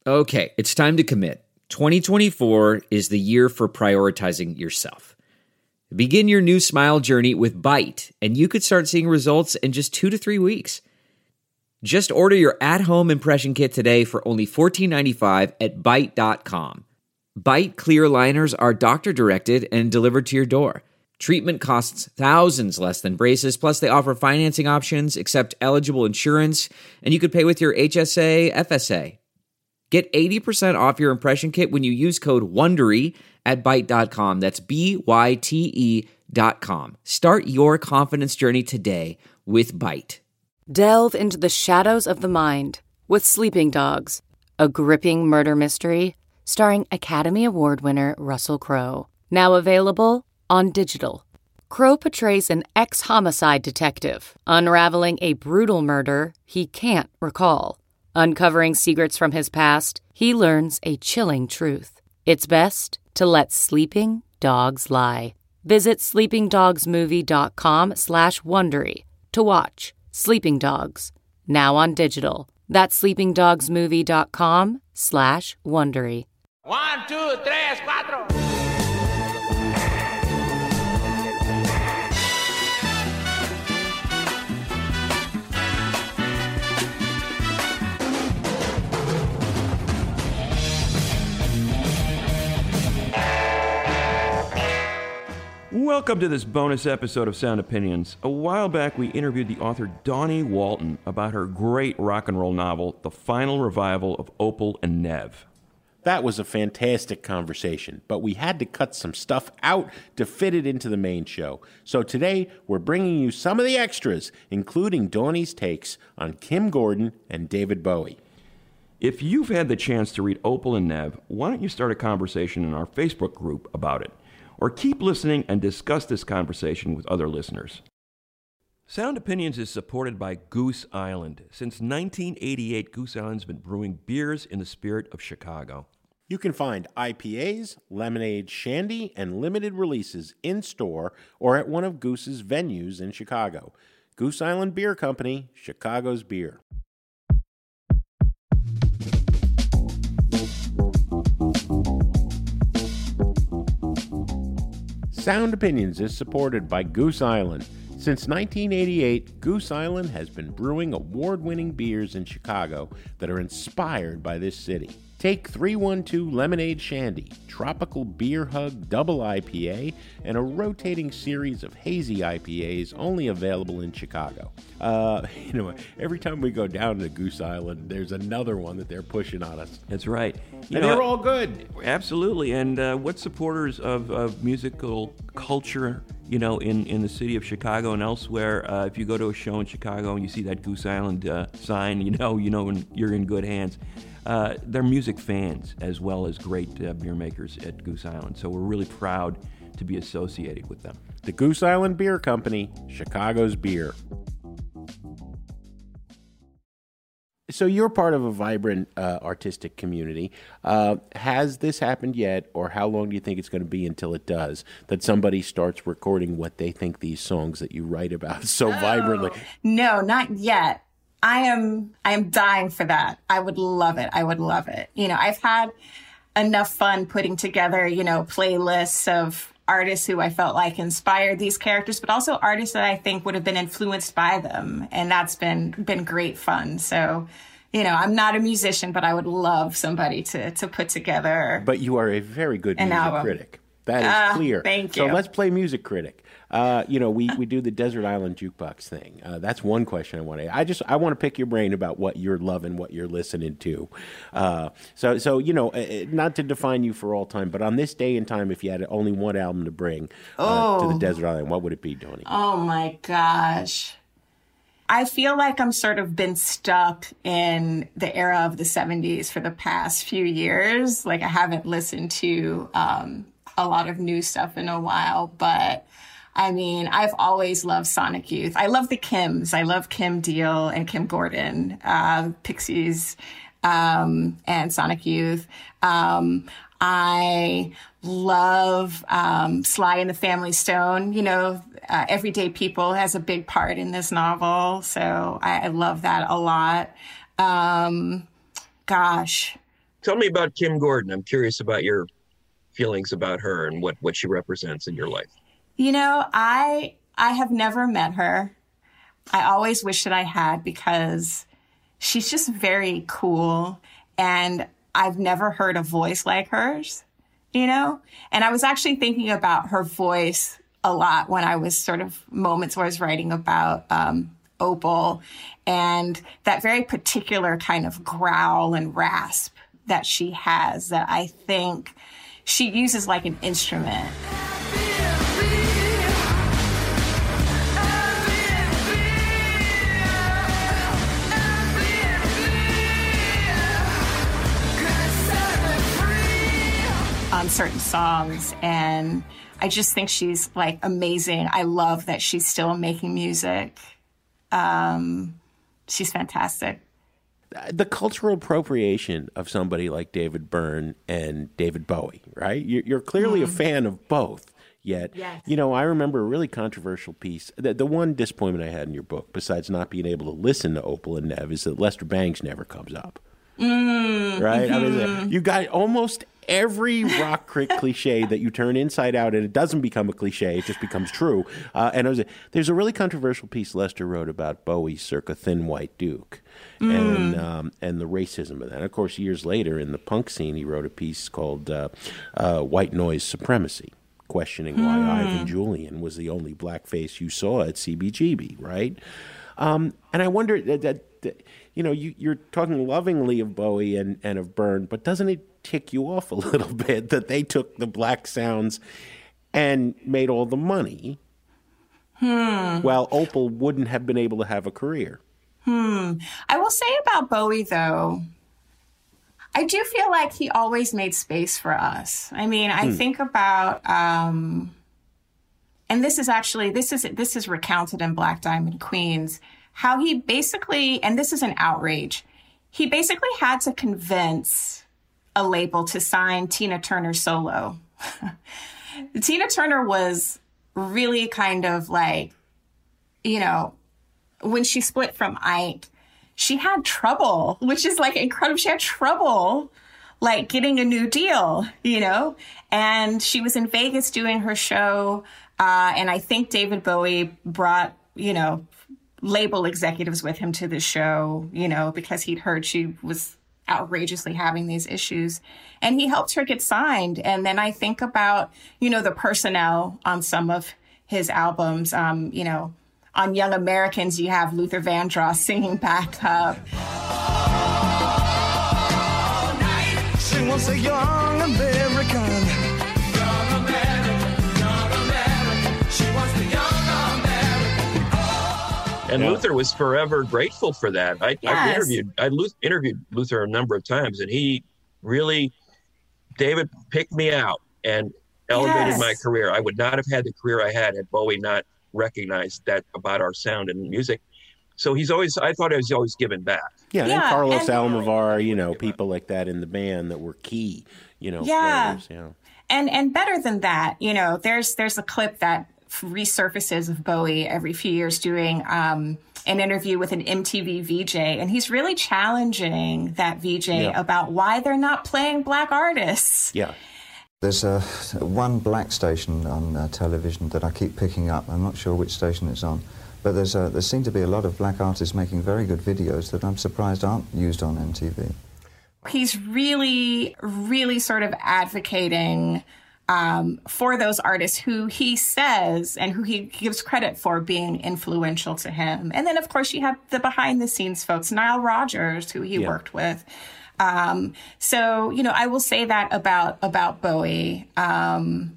Okay, it's time to commit. 2024 is the year for prioritizing yourself. Begin your new smile journey with Byte, and you could start seeing results in just 2 to 3 weeks. Just order your at-home impression kit today for only $14.95 at Byte.com. Byte clear liners are doctor-directed and delivered to your door. Treatment costs thousands less than braces, plus they offer financing options, accept eligible insurance, and you could pay with your HSA, FSA. Get 80% off your impression kit when you use code WONDERY at Byte.com. That's BYTE.com. Start your confidence journey today with Byte. Delve into the shadows of the mind with Sleeping Dogs, a gripping murder mystery starring Academy Award winner Russell Crowe. Now available on digital. Crowe portrays an ex-homicide detective unraveling a brutal murder he can't recall. Uncovering secrets from his past, he learns a chilling truth. It's best to let sleeping dogs lie. Visit sleepingdogsmovie.com/Wondery to watch Sleeping Dogs, now on digital. That's sleepingdogsmovie.com/Wondery. 1, 2, 3, 4. Welcome to this bonus episode of Sound Opinions. A while back, we interviewed the author Dawnie Walton about her great rock and roll novel, The Final Revival of Opal and Nev. That was a fantastic conversation, but we had to cut some stuff out to fit it into the main show. So today, we're bringing you some of the extras, including Dawnie's takes on Kim Gordon and David Bowie. If you've had the chance to read Opal and Nev, why don't you start a conversation in our Facebook group about it? Or keep listening and discuss this conversation with other listeners. Sound Opinions is supported by Goose Island. Since 1988, Goose Island's been brewing beers in the spirit of Chicago. You can find IPAs, lemonade, shandy, and limited releases in-store or at one of Goose's venues in Chicago. Goose Island Beer Company, Chicago's beer. Sound Opinions is supported by Goose Island. Since 1988, Goose Island has been brewing award-winning beers in Chicago that are inspired by this city. Take 312 Lemonade Shandy, Tropical Beer Hug Double IPA, and a rotating series of hazy IPAs only available in Chicago. Every time we go down to Goose Island, there's another one that they're pushing on us. That's right. They're all good. Absolutely. And what supporters of musical culture, in the city of Chicago and elsewhere, if you go to a show in Chicago and you see that Goose Island sign, you know when you're in good hands. They're music fans as well as great beer makers at Goose Island. So we're really proud to be associated with them. The Goose Island Beer Company, Chicago's beer. So you're part of a vibrant artistic community. Has this happened yet, or how long do you think it's going to be until it does, that somebody starts recording what they think these songs that you write about so vibrantly? No, not yet. I am dying for that. I would love it. I've had enough fun putting together, playlists of artists who I felt like inspired these characters, but also artists that I think would have been influenced by them. And that's been great fun. So, I'm not a musician, but I would love somebody to put together. But you are a very good music critic. That is clear. Thank you. So let's play Music Critic. We do the Desert Island Jukebox thing. That's one question I want to. I want to pick your brain about what you're loving, what you're listening to. Not to define you for all time, but on this day and time, if you had only one album to bring to the Desert Island, what would it be, Dawnie? Oh my gosh. I feel like I'm sort of been stuck in the era of the 70s for the past few years. Like I haven't listened to a lot of new stuff in a while, but I've always loved Sonic Youth. I love the Kims. I love Kim Deal and Kim Gordon, Pixies, and Sonic Youth. I love Sly and the Family Stone. Everyday People has a big part in this novel, so I love that a lot. Tell me about Kim Gordon. I'm curious about your feelings about her and what she represents in your life. You know, I have never met her. I always wish that I had, because she's just very cool, and I've never heard a voice like hers, you know? And I was actually thinking about her voice a lot when I was sort of moments where I was writing about Opal, and that very particular kind of growl and rasp that she has that I think she uses like an instrument. On certain songs, and I just think she's like amazing. I love that she's still making music. She's fantastic. The cultural appropriation of somebody like David Byrne and David Bowie, right? You're clearly a fan of both. Yet, yes. You know, I remember a really controversial piece. The one disappointment I had in your book, besides not being able to listen to Opal and Nev, is that Lester Bangs never comes up. Right? I mean, you got almost every rock cliche that you turn inside out, and it doesn't become a cliche, it just becomes true. There's a really controversial piece Lester wrote about Bowie circa Thin White Duke and the racism of that. And of course, years later in the punk scene, he wrote a piece called White Noise Supremacy, questioning why Ivan Julian was the only blackface you saw at CBGB, right? And I wonder that you know, you're talking lovingly of Bowie and of Byrne, but doesn't it tick you off a little bit that they took the black sounds and made all the money, while Opal wouldn't have been able to have a career? I will say about Bowie, though, I do feel like he always made space for us. I mean, I think about, and this is recounted in Black Diamond Queens, how he basically, and this is an outrage, he basically had to convince a label to sign Tina Turner solo. Tina Turner was really kind of like, you know, when she split from Ike, she had trouble, which is like incredible. She had trouble like getting a new deal, you know, and she was in Vegas doing her show. And I think David Bowie brought, you know, label executives with him to the show, you know, because he'd heard she was outrageously having these issues, and he helped her get signed. And then I think about, you know, the personnel on some of his albums, you know, on Young Americans, you have Luther Vandross singing backup. She wants a young American. And Luther was forever grateful for that. I interviewed Luther a number of times, and he really, David picked me out and elevated my career. I would not have had the career I had Bowie not recognized that about our sound and music. So I thought he was always giving back. Yeah, and Carlos Almovar, you know, people like that in the band that were key, you know. Players, And better than that, you know, there's a clip that resurfaces of Bowie every few years doing an interview with an MTV VJ, and he's really challenging that VJ about why they're not playing black artists. Yeah. There's one black station on television that I keep picking up. I'm not sure which station it's on, but there seem to be a lot of black artists making very good videos that I'm surprised aren't used on MTV. He's really, really sort of advocating for those artists who he says and who he gives credit for being influential to him. And then, of course, you have the behind-the-scenes folks, Nile Rodgers, who he worked with. So, you know, I will say that about Bowie. I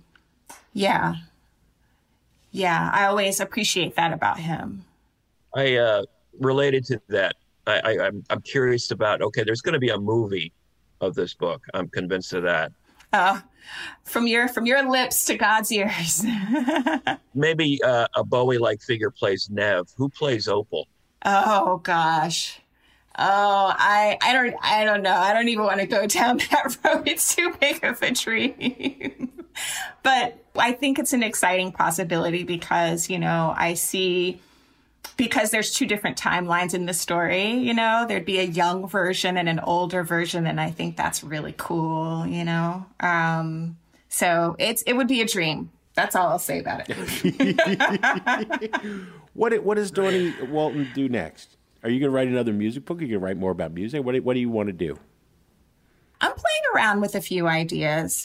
always appreciate that about him. I related to that. I'm curious about, okay, there's going to be a movie of this book. I'm convinced of that. From your lips to God's ears. Maybe a Bowie-like figure plays Nev. Who plays Opal? Oh gosh. Oh, I don't know. I don't even want to go down that road. It's too big of a dream. But I think it's an exciting possibility because, you know, I see because there's two different timelines in the story, you know, there'd be a young version and an older version. And I think that's really cool, you know? So it would be a dream. That's all I'll say about it. What does Dawnie Walton do next? Are you going to write another music book? Are you going to write more about music? What do you want to do? I'm playing around with a few ideas.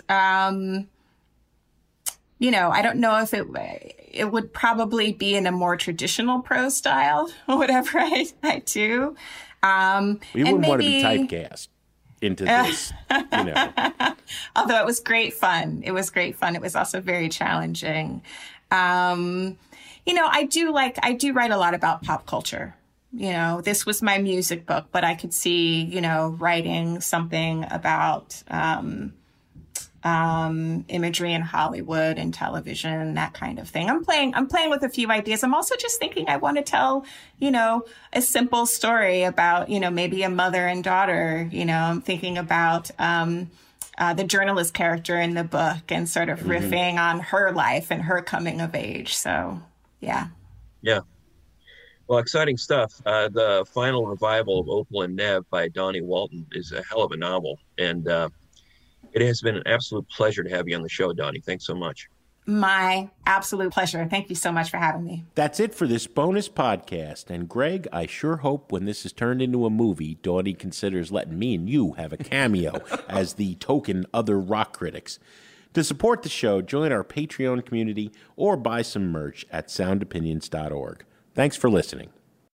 You know, I don't know if it would probably be in a more traditional prose style or whatever I do. You wouldn't want to be typecast into this, you know. Although it was great fun. It was great fun. It was also very challenging. You know, I do write a lot about pop culture. You know, this was my music book, but I could see, you know, writing something about imagery in Hollywood and television, that kind of thing. I'm playing with a few ideas. I'm also just thinking I want to tell, you know, a simple story about, you know, maybe a mother and daughter. You know, I'm thinking about the journalist character in the book and sort of riffing on her life and her coming of age. So, yeah. Yeah. Well, exciting stuff. The final revival of Opal and Nev by Dawnie Walton is a hell of a novel. And it has been an absolute pleasure to have you on the show, Dawnie. Thanks so much. My absolute pleasure. Thank you so much for having me. That's it for this bonus podcast. And Greg, I sure hope when this is turned into a movie, Dawnie considers letting me and you have a cameo as the token other rock critics. To support the show, join our Patreon community or buy some merch at soundopinions.org. Thanks for listening.